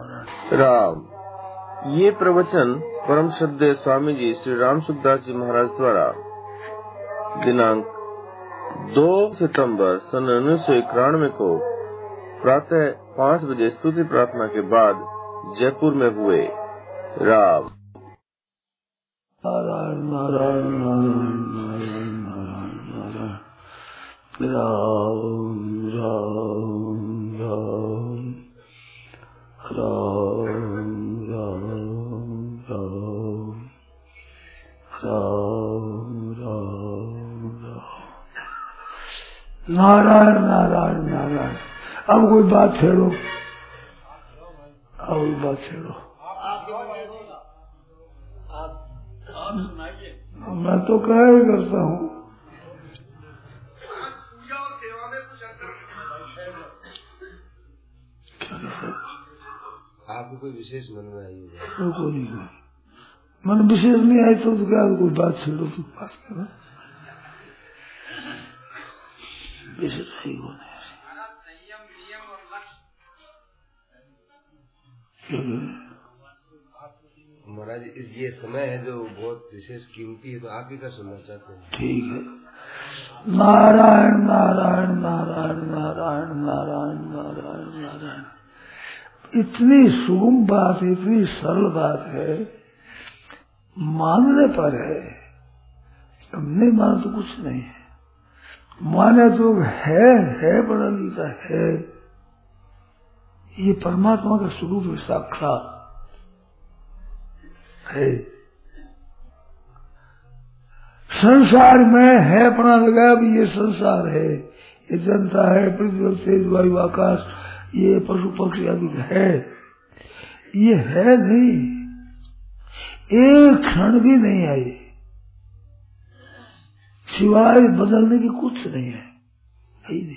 राम। ये प्रवचन परम श्रद्धेय स्वामी जी श्री राम सुखदास जी महाराज द्वारा दिनांक 2 सितंबर सन 1991 को प्रातः 5 बजे स्तुति प्रार्थना के बाद जयपुर में हुए। राम। नारायण नारायण नारायण नारायण नारायण नारायण राम राम राम राम राम राम राम नारायण नारायण नारायण। अब कोई बात छेड़ो, अब कोई बात छेड़ो। मैं तो क्या ही करता हूँ। आपको कोई विशेष मन में आई कोई नहीं, मन विशेष नहीं आई तो क्या कोई बात छेड़ो तो बात करो। विशेष ही होने महाराज, इस ये समय है जो बहुत विशेष कीमती है, तो आप ही का सुनना चाहते हैं। ठीक है। नारायण नारायण नारायण नारायण नारायण नारायण नारायण। इतनी सुगम बात है, इतनी सरल बात है, मानने पर है। अब नहीं माने तो कुछ नहीं है, माने तो है बड़ा लीला है। ये परमात्मा का स्वरूप है, साक्षात है। संसार में है अपना लगा भी, ये संसार है, ये जनता है, पृथ्वी तेज वायु आकाश, ये पशु पक्षी आदि है। ये है नहीं, एक क्षण भी नहीं आई, सिवाय बदलने की कुछ नहीं है ही नहीं।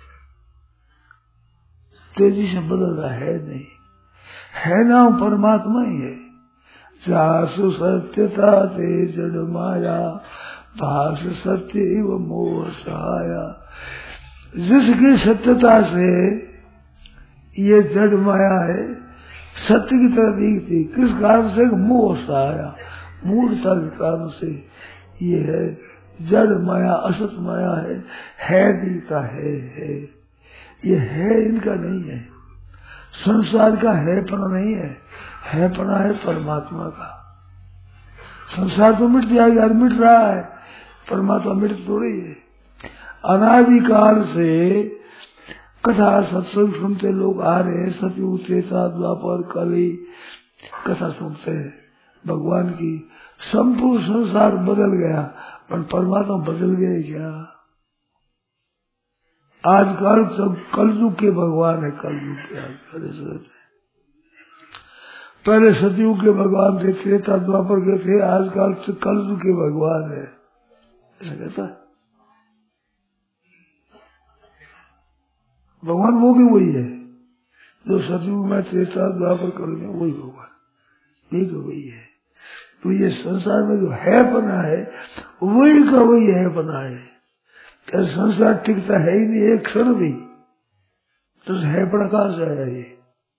तेजी से बदल रहा है नहीं, है ना परमात्मा ही है। जासु सत्यता ते जड़ माया, भास सत्य व मोह सहाया। जिसकी सत्यता से ये जड़ माया है, सत्य की तरह दिखती, किस कारण से? मोह सहाया, मूर्खता के कारण से ये है। जड़ माया असत माया है दिखता है। ये है इनका नहीं है, संसार का है पना नहीं है पना है परमात्मा का। संसार तो मिट जाएगा, मिट रहा है, परमात्मा मिट थोड़ी है। अनादिकाल से कथा सत्संग सुनते लोग आ रहे हैं, सतयुग त्रेता द्वापर कली कथा सुनते हैं भगवान की। संपूर्ण संसार बदल गया, पर परमात्मा बदल गए क्या? आजकल सब कलयुग के भगवान है, कलयुग के पहले सतयुग के भगवान थे, त्रेता द्वापर के थे, आजकल से कलयुग के भगवान है, ऐसा कहता है भगवान। वो भी वही है जो सतयुग में त्रेता द्वापर कलयुग में वही भगवान, यही तो वही है। तो ये संसार में जो है पना है, वही का वही है पना है। क्या संसार टिकता है ही नहीं एक क्षण भी, तो है पना कहां से आया? ये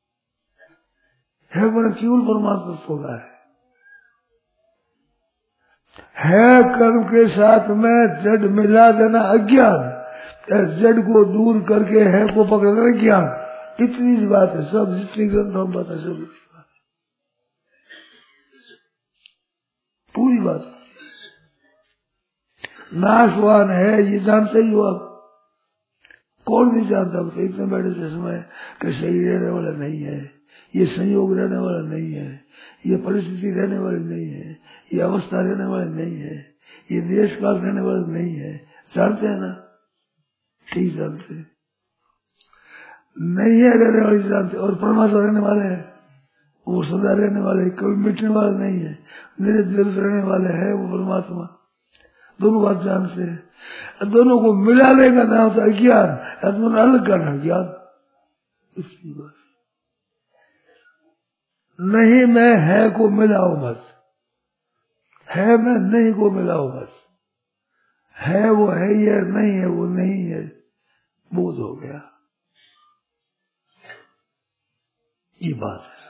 है बड़ा केवल परमात्मा थोड़ा है। कर्म के साथ में जड़ मिला देना अज्ञान, जड़ को दूर करके है को पकड़ देना ज्ञान। इतनी सी बात है, सब जितनी ग्रंथों में बात है, सब पूरी बात। नाशवान है ये जानते ही हो आप, कौन नहीं जानता? इतने बड़े समय कि सही रहने वाला नहीं है, ये संयोग रहने वाला नहीं है, ये परिस्थिति रहने वाली नहीं है, ये अवस्था रहने वाली नहीं है, ये देश काल रहने वाला नहीं है। जानते हैं ना? ठीक जानते हैं, नहीं है रहने वाली जानते। और परमात्मा रहने वाले हैं, वो सदा रहने वाले, कभी मिटने वाले नहीं है, मेरे दिल रहने वाले है वो परमात्मा। दोनों बात जानते हैं, दोनों को मिला लेगा ना होता अज्ञान, दोनों अलग करना ज्ञान। इसकी बात नहीं, मैं है को मिलाओ मत, है मैं नहीं को मिलाओ मत। है वो है, ये नहीं है वो नहीं है, बोध हो गया। ये बात है।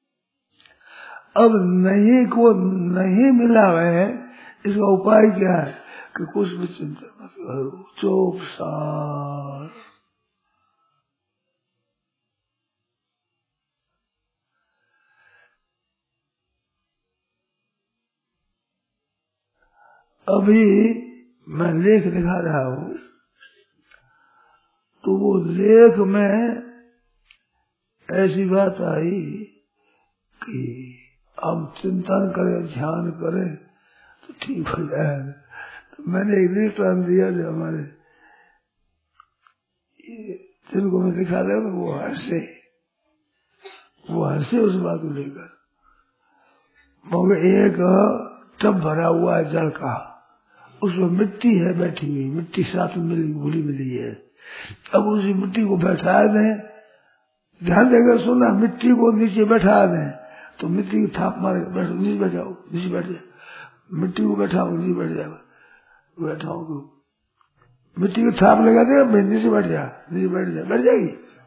अब नहीं को नहीं मिला है, इसका उपाय क्या है कि कुछ भी चिंता मत करो, चुपचाप। अभी मैं लेख दिखा रहा हूं, तो वो लेख में ऐसी बात आई कि हम चिंतन करें, ध्यान करें तो ठीक हो जाए। तो मैंने एक दृष्टांत दिया, जो हमारे जिनको मैं दिखा रहा हूँ वो हंसे उस बात को लेकर। मगर एक टब भरा हुआ है जल का, उसमें मिट्टी है बैठी हुई, मिट्टी साथ में घुली मिली है। अब उसी मिट्टी को बैठा दें, ध्यान देकर सुना, मिट्टी को नीचे बैठा दें तो मिट्टी की थाप मारे, बैठो नीचे बैठ जाओ, नीचे बैठ जाओ, मिट्टी को बैठाओ नीचे बैठ जाओ, बैठाओ तो मिट्टी की थाप लगा देगा, मैं नीचे बैठ जा, नीचे बैठ जा, बैठ जाएगी।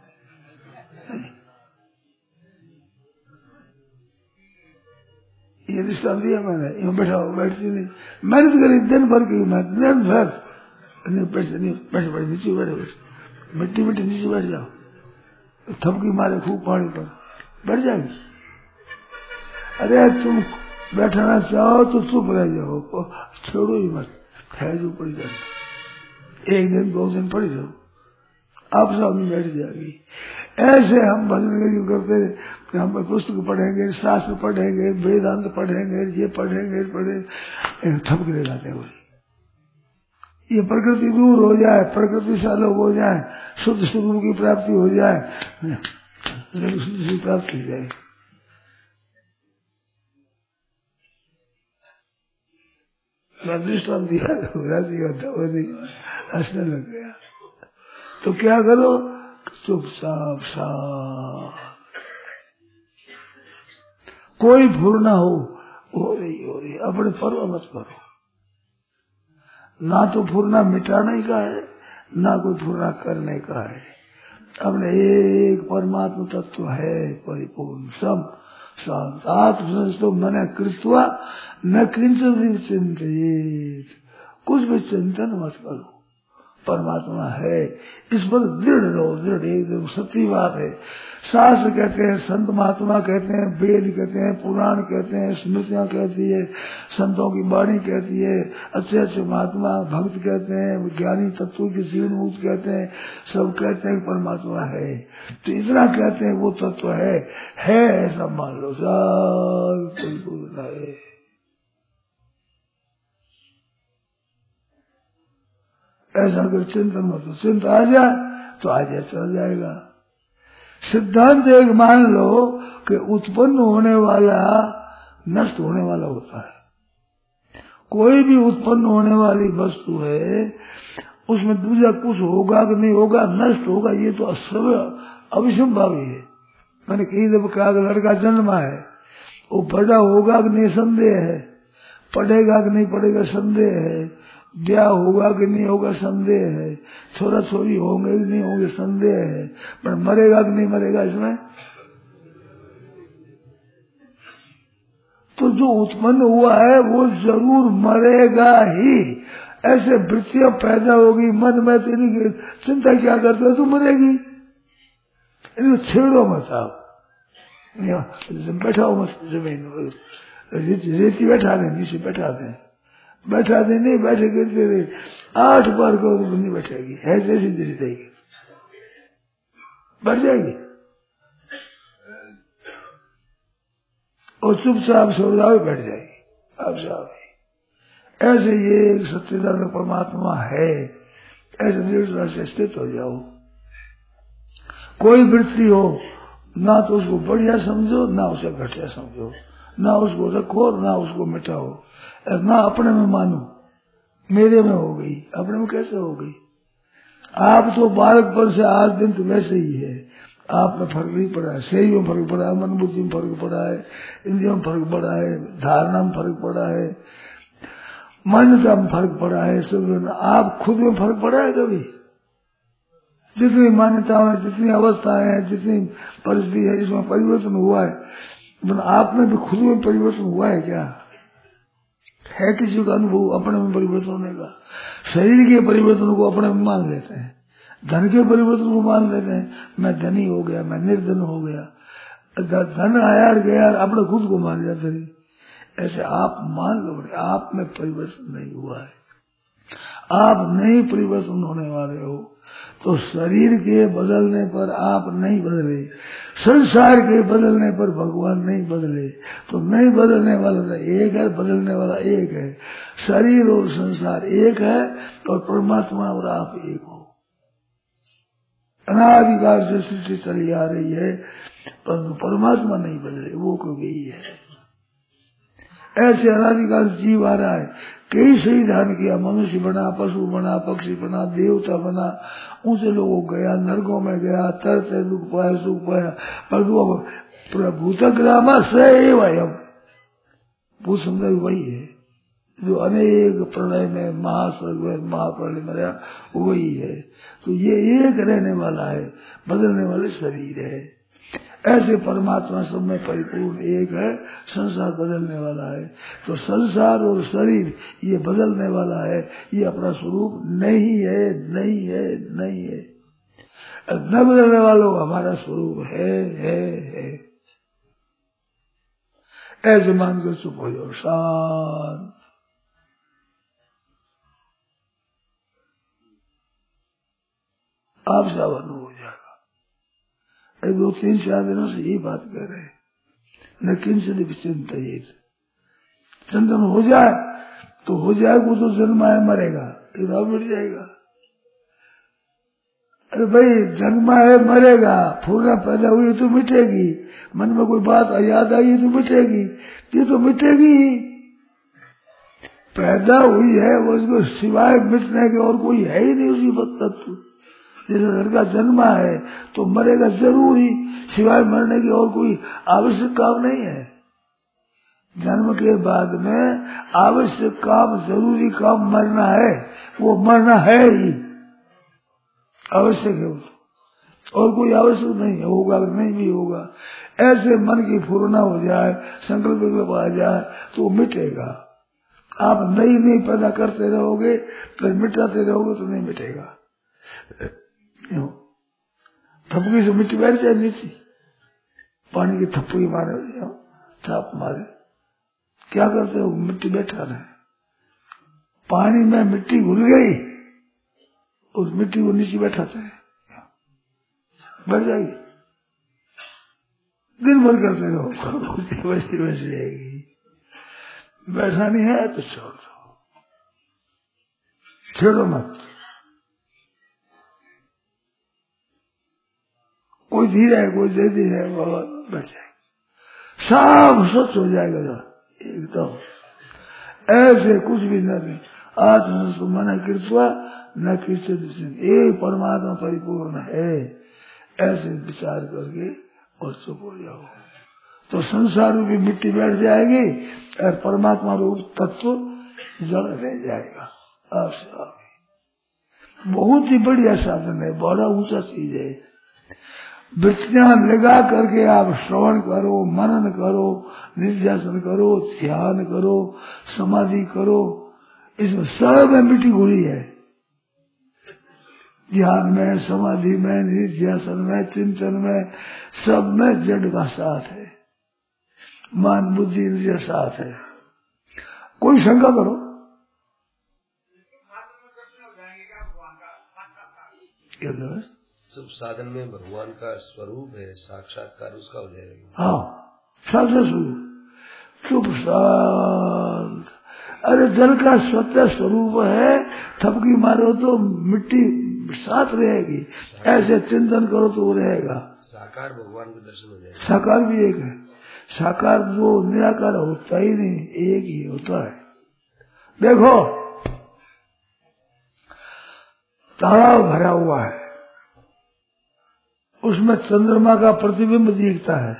ये रिश्ता दिया मैंने, यूँ बैठाओ, बैठती नहीं, मेहनत करी दिन भर की, मैं दिन भर बैठ बैठ नीचे बैठे, मिट्टी मिट्टी नीचे बैठ जाओ, थपकी मारे खूब पानी पर, बैठ जाएगी। अरे तुम बैठना चाहो तो चुप रह जाओ, छोड़ो ही मत, खैजू पड़ जाए, एक दिन 2 दिन पड़ जाओ, आप सब में बैठ जाएगी। ऐसे हम भजन करते, हम पुस्तक पढ़ेंगे, शास्त्र पढ़ेंगे, वेदांत पढ़ेंगे, ये पढ़ेंगे, थपके लगाते हुए ये प्रकृति दूर हो जाए, प्रकृति से अलग हो जाए, शुद्ध स्वरूप की प्राप्ति हो जाए, शुद्ध की प्राप्ति हो जाए। दृष्टांत दिया, हंसने लग गया। तो क्या करो, चुपचाप साफ, कोई भूल ना हो रही, अपने पर्व मत करो। ना तो फुरना मिटाने का है, ना कोई फुरना करने का है। अपने एक परमात्मा तत्व है परिपूर्ण, सब शांत आत्मसंस्तो मन कृत्वा न किंचित चिंतित, कुछ भी चिंतन मत करो, परमात्मा है, इस पर दृढ़ रहो, दृढ़ एकदम सच्ची बात है। शास्त्र कहते हैं, संत महात्मा कहते हैं, वेद कहते हैं, पुराण कहते हैं, स्मृतियां कहती है, संतों की वाणी कहती है, अच्छे अच्छे महात्मा भक्त कहते हैं, ज्ञानी तत्वों की जीवन मुक्त कहते हैं, सब कहते हैं परमात्मा है। तो इतना कहते हैं वो तत्व है ऐसा मान लो, सब कोई पूर्ण है। ऐसा अगर चिंतन मत, चिंता आ जाए तो आ जाए, चल जाएगा। सिद्धांत एक मान लो कि उत्पन्न होने वाला नष्ट होने वाला होता है। कोई भी उत्पन्न होने वाली वस्तु है, उसमें दूसरा कुछ होगा कि नहीं होगा, नष्ट होगा, ये तो सब अविसंभावी है। मैंने कई दफा कहा कि लड़का जन्मा है, वो बड़ा होगा कि नहीं संदेह है, पढ़ेगा कि नहीं पढ़ेगा संदेह है, ब्याह होगा कि नहीं होगा संदेह है, छोरा छोरी होंगे कि नहीं होंगे संदेह है, पर मरेगा कि नहीं मरेगा इसमें। तो जो उत्पन्न हुआ है वो जरूर मरेगा ही। ऐसे वृत्तियां पैदा होगी मन में, तो इनकी चिंता क्या करते हो, तो मरेगी, इनको छेड़ो मत, आप बैठाओ मत जमीन, रेती बैठा दें, नीचे बैठा दें, बैठा दे, नहीं बैठेगी 8 बार करो तो नहीं बैठेगी, है जैसी धीरे देगी, बैठ जाएगी। और चुपचाप सो जाओ, बैठ जाएगी, आप जाओ। ऐसे ये एक सच्चिदानंद परमात्मा है, ऐसे दृढ़ता से स्थित हो जाओ। कोई वृत्ति हो, ना तो उसको बढ़िया समझो, ना उसे घटिया समझो, ना उसको रखो ना उसको मिटाओ, ना अपने में मानो, मेरे में हो गई, अपने में कैसे हो गई। आप तो बालकपन से आज दिन तो वैसे ही है, आप में फर्क नहीं पड़ा है, शरीर में फर्क पड़ा है, मन बुद्धि में फर्क पड़ा है, इंद्रियों में फर्क पड़ा है, धारणा में फर्क पड़ा है, मान्यता में फर्क पड़ा है, सब। आप खुद में फर्क पड़ा है कभी? जितनी मान्यताएं, जितनी अवस्थाएं हैं, जितनी परिस्थिति है, इसमें परिवर्तन हुआ है, आप में भी खुद में परिवर्तन हुआ है क्या? है किसी का अनुभव अपने में परिवर्तन होने का? शरीर के परिवर्तन को अपने में मान लेते हैं, धन के परिवर्तन को मान लेते हैं, मैं धनी हो गया, मैं निर्धन हो गया, धन आया गया, अपने खुद को मान लिया धनी। ऐसे आप मान लो, आप में परिवर्तन नहीं हुआ है, आप नहीं परिवर्तन होने वाले हो। तो शरीर के बदलने पर आप नहीं बदले, संसार के बदलने पर भगवान नहीं बदले। तो नहीं बदलने वाला एक है, बदलने वाला एक है। शरीर और संसार एक है और परमात्मा और आप एक हो। अनादिकाल से सृष्टि चली आ रही है, परंतु परमात्मा नहीं बदले, वो कोई है। ऐसे अनादिकाल जीव आ रहा है, कई सही ध्यान किया, मनुष्य बना, पशु बना, पक्षी बना, देवता बना, ऊंचे लोगों गया, नरकों में गया, तरते दुख पाया, सुख पाया, पर भूतग्राम सएवं भूत समझ वही है जो अनेक प्रलय में, महासर्ग में, महाप्रलय में रहा, वही है। तो ये एक रहने वाला है, बदलने वाले शरीर है। ऐसे परमात्मा सब में परिपूर्ण एक है, संसार बदलने वाला है। तो संसार और शरीर ये बदलने वाला है, ये अपना स्वरूप नहीं है, नहीं है, नहीं है। न बदलने वालों का हमारा स्वरूप है। ऐसे मानकर चुप हो जाओ, शांत। आप सावन हो जाएगा। 2-3-4 दिनों से यही बात कर रहे हैं, न किंचित विचिंतित। चिंतन हो जाए तो हो जाए, वो तो जन्म है मरेगा, इधर मिट जाएगा। अरे भाई जन्मा है मरेगा, फूलना पैदा हुई तो मिटेगी, मन में कोई बात याद आई तो मिटेगी, ये तो मिटेगी। पैदा हुई है वो, उसको सिवाय मिटने के और कोई है ही नहीं उसी तत्व। जैसे लड़का जन्मा है तो मरेगा जरूर ही, सिवाय मरने की और कोई आवश्यक काम नहीं है। जन्म के बाद में आवश्यक काम, जरूरी काम मरना है, वो मरना है ही, आवश्यक है वो, और कोई आवश्यक नहीं है, होगा नहीं भी होगा। ऐसे मन की पूर्णा हो जाए, संकल्प विकल्प आ जाए तो मिटेगा। आप नई पैदा करते रहोगे, फिर मिटाते रहोगे तो नहीं मिटेगा। थपकी से मिट्टी बैठ जाए नीचे, पानी की थप्पी मारे, छाप मारे, क्या करते हो? मिट्टी बैठा रहे, पानी में मिट्टी घुल गई, उस मिट्टी को नीचे बैठाते हैं, बैठ जाएगी। दिन भर करते रहो, वैसी वैसी रहेगी। बैठानी है तो छोड़ दो, छेड़ो मत। कोई धीरे है, कोई जल्दी है, बाबा बैठ जाएगा, सब स्वच्छ हो जाएगा एकदम। ऐसे कुछ भी नहीं, आत्म मन कृत्वा न किंचित, एक परमात्मा परिपूर्ण है, ऐसे विचार करके और चुप हो जाओ। तो संसार रूपी मिट्टी बैठ जाएगी और परमात्मा रूप तत्व जड़ रह जाएगा आपसे आगे। बहुत ही बढ़िया साधन है, बड़ा ऊंचा चीज है। वृत्तियां लगा करके आप श्रवण करो, मनन करो, निध्यासन करो, ध्यान करो, समाधि करो, इसमें सब में मिट्टी घुली है। ध्यान में, समाधि में, निध्यासन में, चिंतन में, सब में जड़ का साथ है, मन बुद्धि इंद्रिय साथ है। कोई शंका करो, क्या करो? सब साधन में भगवान का स्वरूप है, साक्षात्कार उसका हो जाएगा। हाँ, साक्षात स्वरूप, चुप शांत। अरे जल का स्वतः स्वरूप है, थपकी मारो तो मिट्टी साथ रहेगी, ऐसे चिंतन करो तो वो रहेगा। साकार भगवान के दर्शन हो जाएगा। साकार भी एक है, साकार जो निराकार होता ही नहीं, एक ही होता है। देखो तालाब भरा हुआ है, उसमें चंद्रमा का प्रतिबिंब दिखता है।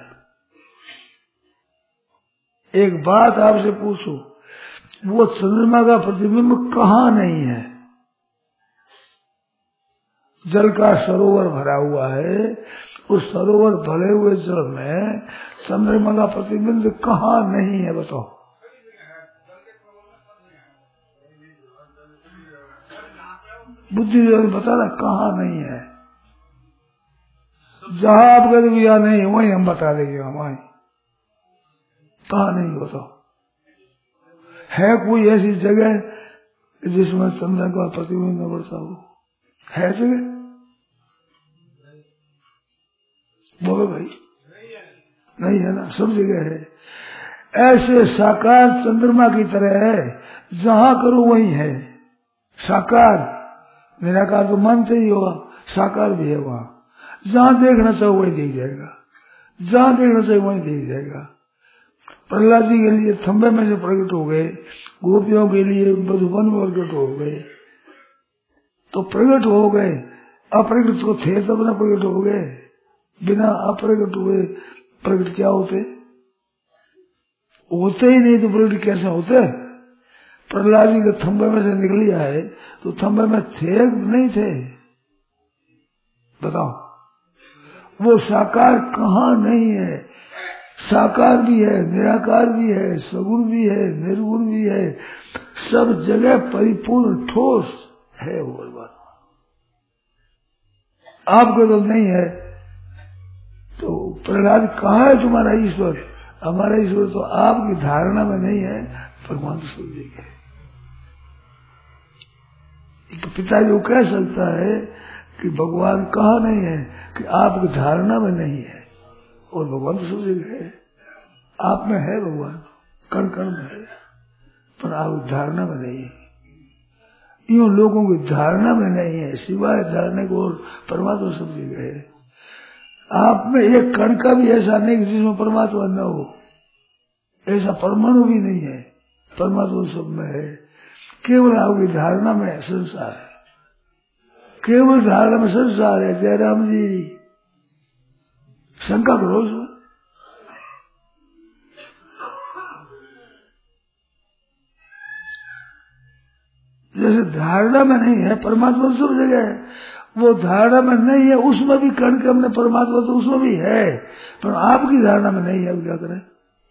एक बात आपसे पूछो, वो चंद्रमा का प्रतिबिंब कहाँ नहीं है? जल का सरोवर भरा हुआ है, उस सरोवर भरे हुए जल में चंद्रमा का प्रतिबिंब कहाँ नहीं है बताओ? बुद्धि बताना कहाँ नहीं है। जहाँ आप कहते भी नहीं वही हम बता देंगे, हमारी कहाँ नहीं बताओ? है कोई ऐसी जगह जिसमें चंद्र का प्रतिबिंब न पड़ता हो? है जगह? बोलो भाई, नहीं है ना, सब जगह है। ऐसे साकार चंद्रमा की तरह है, जहाँ करो वही है। साकार निराकार तो मानते ही होगा, साकार भी है वहाँ। जहाँ देखना चाहो वही देख जाएगा, जहाँ देखना चाहे वही देख जाएगा। प्रहलाद जी के लिए थंबे में से प्रकट हो गए, गोपियों के लिए मधुबन में प्रकट हो गए, तो प्रकट हो गए। अप्रकट को थे तब न प्रकट हो गए, बिना अप्रकट हुए प्रकट क्या होते? होते ही नहीं तो प्रकट कैसे होते? प्रहलाद जी के थंबे में से निकल आए तो थंबे में थे नहीं थे? बताओ, वो साकार कहाँ नहीं है? साकार भी है, निराकार भी है, सगुण भी है, निर्गुण भी है, सब जगह परिपूर्ण ठोस है वो बात। आपको तो नहीं है, तो प्रहलाद कहाँ है तुम्हारा ईश्वर? हमारा ईश्वर तो आपकी धारणा में नहीं है, परमात्मा सब जगह है। एक पिता जो कह सकता है कि भगवान कहाँ नहीं है, कि आपकी धारणा में नहीं है, और भगवान तो सब जगह है। आप में है भगवान, कण कण में है, पर आप धारणा में नहीं है। यूं लोगों की धारणा में नहीं है, सिवाय धारणे को, और परमात्मा सब जगह है। आप में एक कण का भी ऐसा नहीं कि जिसमें परमात्मा न हो, ऐसा परमाणु भी नहीं है, परमात्मा सब में है। केवल आपकी धारणा में संसार है, केवल धारणा में संसार है। जयराम जी शंका करो उसमें। जैसे धारणा में नहीं है, परमात्मा सब जगह है, वो धारणा में नहीं है, उसमें भी कण के हमने परमात्मा तो उसमें भी है, पर आपकी धारणा में नहीं है। अब क्या करें?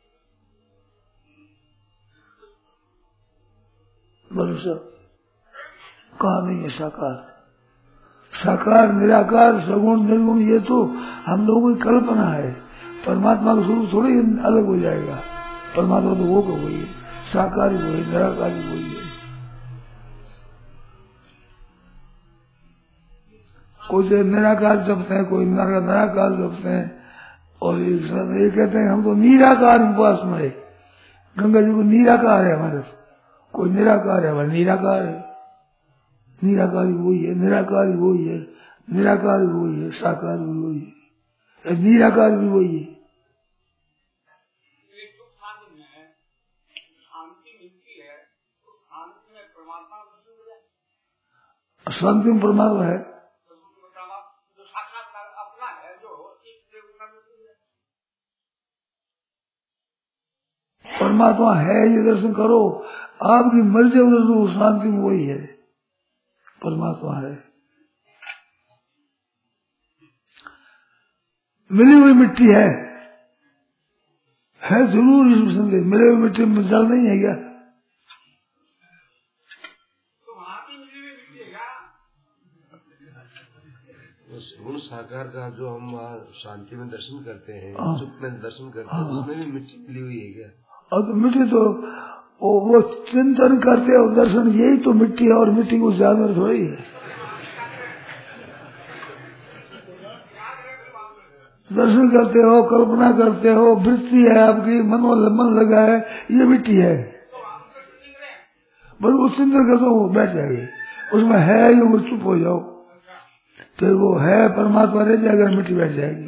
भरोसा कहा नहीं है? साकार साकार निराकार सगुण निर्गुण ये तो हम लोगों की कल्पना है। परमात्मा का स्वरूप थोड़ी अलग हो जाएगा। परमात्मा तो वो को वही है, साकार ही वही, निराकार ही वही है। कोई निराकार जपते हैं, कोई निराकार जपते हैं, और ये कहते हैं हम तो निराकार उपवास में है। गंगा जी को निराकार है हमारे से, कोई निराकार है, हमारे निराकार है। निराकार वही है, निराकार वही है, निराकार भी वही है, साकार भी वही है, निराकार भी वही है। शांति में परमात्मा है, परमात्मा है, ये दर्शन करो। आपकी मर्जी उधर शांति में वही है, परमात्मा है। मिली हुई मिट्टी है जरूर इसमें संदेह। मिली हुई मिट्टी में जल नहीं है क्या? गुण साकार का जो हम शांति में दर्शन करते हैं, चुप में दर्शन करते हैं, उसमें भी मिट्टी मिली हुई है क्या? और तो मिट्टी तो वो चिंतन करते हो, दर्शन यही तो मिट्टी है, और मिट्टी को जानवर थोड़ी है। दर्शन करते हो, कल्पना करते हो, वृत्ति है आपकी, मन लगा है, ये मिट्टी है। बस वो चिंतन करते हो, बैठ जाएगी उसमें, है यूं चुप हो जाओ, फिर वो है परमात्मा रह जाएगा, मिट्टी बैठ जाएगी।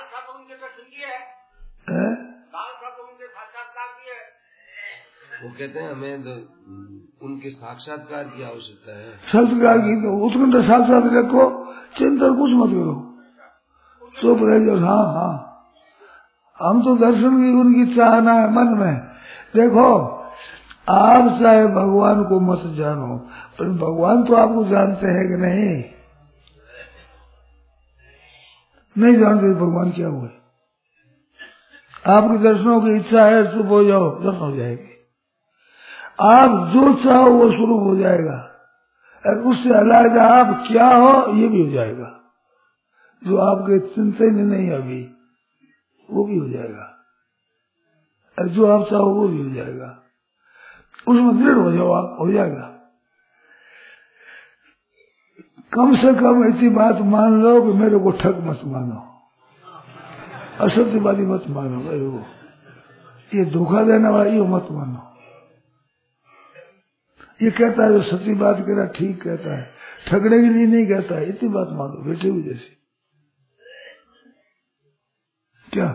वो कहते हैं हमें उनके साक्षात्कार की आवश्यकता है। साक्षात्कार की तो उत्कंठ साक्षात रखो, चिंतन कुछ मत करो, चुप रह जाओ। हाँ हाँ, हम तो दर्शन की उनकी चाहना है मन में। देखो, आप चाहे भगवान को मत जानो, पर भगवान तो आपको जानते हैं कि नहीं? नहीं जानते भगवान क्या हुए। आपके दर्शनों की इच्छा है, चुप हो जाओ, दर्शन हो जाएगी। आप जो चाहो वो शुरू हो जाएगा, और उससे अलग आप क्या हो ये भी हो जाएगा। जो आपके चिंतन नहीं अभी वो भी हो जाएगा, और जो आप चाहो वो भी हो जाएगा। उसमें दृढ़ हो जाओ, आप हो जाएगा। कम से कम ऐसी बात मान लो कि मेरे को ठग मत मानो, असत्यवादी मत मानो, मेरे को ये धोखा देने वाला ये मत मानो। ये कहता है जो सच्ची बात कह रहा ठीक कहता है, ठगने के लिए नहीं कहता है, इतनी बात मानो बेटे हुई जैसी। क्या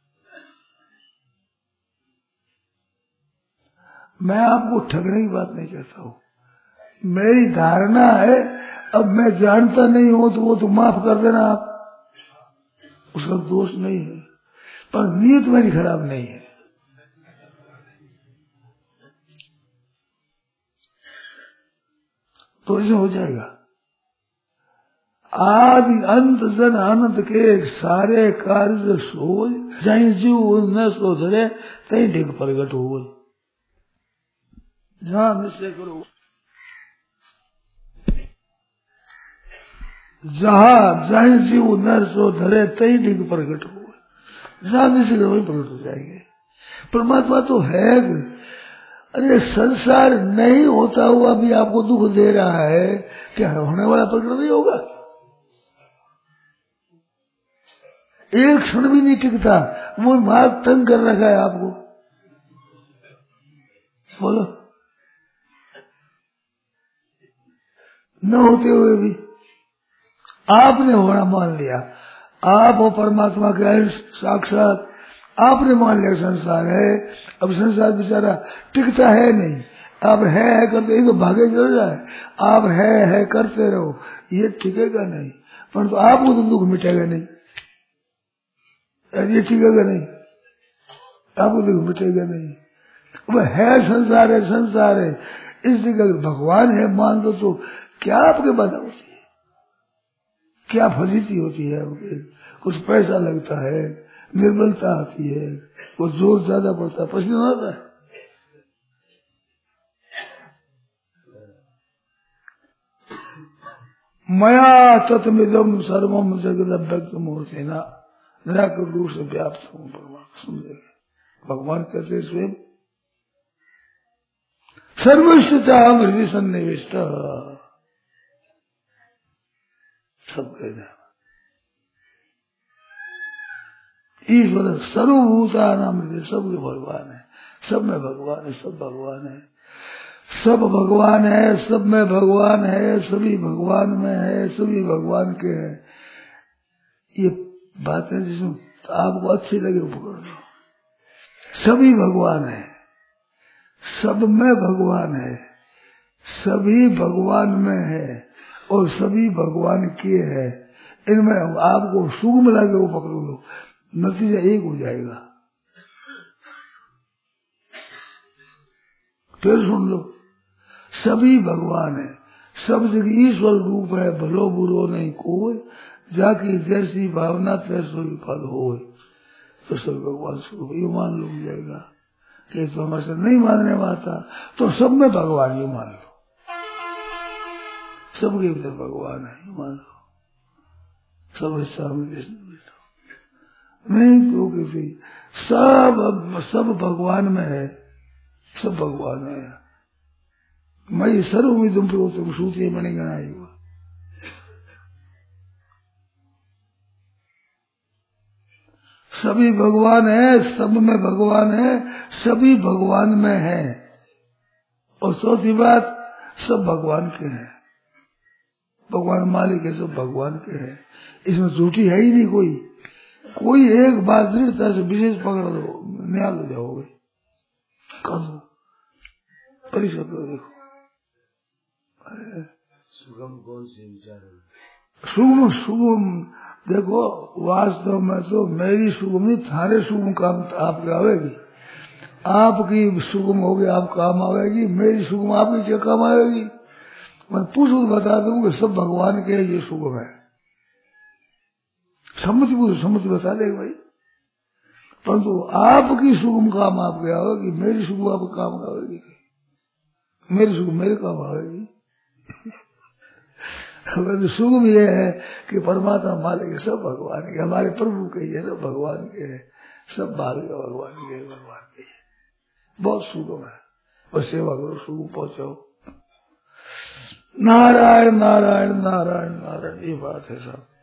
मैं आपको ठगने की बात नहीं कहता हूं, मेरी धारणा है। अब मैं जानता नहीं हूं तो वो तो माफ कर देना आप, उसका दोष नहीं है, पर नीयत मेरी खराब नहीं है। तो ऐसे हो जाएगा। आदि अंत जन अनंत के सारे कार्य सोच, जहीं जीव न सो धरे तहीं ढिग प्रगट हो। जहां निश्चय करो, जहाँ जीव न सो धरे तहीं ढिग प्रगट हो। जहां निश्चय करो वही प्रगट हो जाएंगे। परमात्मा तो है। अरे संसार नहीं होता हुआ भी आपको दुख दे रहा है, क्या होने वाला प्रकट नहीं होगा? एक क्षण भी नहीं टिकता, वो मार तंग कर रखा है आपको। बोलो, न होते हुए भी आपने होना मान लिया। आप हो परमात्मा के अंश साक्षात, आपने मान लिया संसार है। अब संसार बेचारा टिकता है नहीं, आप है करते ही तो भागे चल जाए। आप है करते रहो, ये टिकेगा नहीं। परंतु आपको तो दुख मिटेगा नहीं, ये टिकेगा नहीं, आपको दुख मिटेगा नहीं। वह है संसार है, संसार है। इस जगह भगवान है मान दो तो क्या आपके बाधा होती है, क्या फजीती होती है आपके? कुछ पैसा लगता है, निर्बलता आती है, वो जोर ज्यादा पड़ता है, पसीना आता है। मया तत्मिदम सर्वम जगद व्यक्तमूर्तिना निराकर रूप से व्याप्त हूँ। भगवान कहते स्वयं सर्वस्वता हृदय सन्निविष्ट, सब कहना ईश्वर सर्वभूता नाम हृदय, सबके भगवान है, सब में भगवान है, सब भगवान है, सब भगवान है, सब में भगवान है, सभी भगवान में है, सभी भगवान के हैं। ये बातें जिसमें आपको अच्छी लगे पकड़ लो। सभी भगवान है, सब में भगवान है, सभी भगवान में है और सभी भगवान के है। इनमें आपको सुगम लगे वो पकड़ लो, नतीजा एक हो जाएगा। फिर सुन लो, सभी भगवान है, सब जगह ईश्वर रूप है, भलो बुरो नहीं कोई, जाकी जैसी भावना तैसो ही फल हो। तो सब भगवान स्वरूप ये मान लो जाएगा। कि तो हमारे से नहीं मानने वाला तो सब में भगवान ये मान लो, सबके भीतर भगवान है ये मान लो, सब हिस्सा में नहीं तो किसी सब भगवान में है, सब भगवान है। मई सर्वमिदं प्रोक्तम सूत्रे मणिगणाय। सभी भगवान है, सब में भगवान है, सभी भगवान में है। और चौथी बात, सब भगवान के हैं, भगवान मालिक है, सब भगवान के हैं। इसमें झूठी है ही नहीं कोई। कोई एक बात दृढ़ता से विशेष पकड़ दो, न्याल हो जाओगे। कर दो, परीक्षा करो, देखो सुगम कौन से विचार है? सुगम देखो, वास्तव में तो मेरी सुगम नहीं, थारे सुगम काम आपके आवेगी। आपकी सुगम होगी, आप काम आवेगी, मेरी सुगम आपकी क्या काम आवेगी? मैं पूछूं तो बता दूंगा, सब भगवान के ये सुगम है, सम्मति बता देगा भाई, परंतु आपकी सुगम काम आपके आवेगी, मेरी सुगम आप काम आवेगी, मेरी सुगम मेरे काम आवेगी। तो सुगम ये है कि परमात्मा मालिक है, सब भगवान के, हमारे प्रभु के ये सब भगवान के है, सब भाग भगवान के, भगवान के, बहुत सुगम है। बस सेवा करो, सुगम पहुंचाओ। नारायण नारायण नारायण नारायण, ये बात है साहब।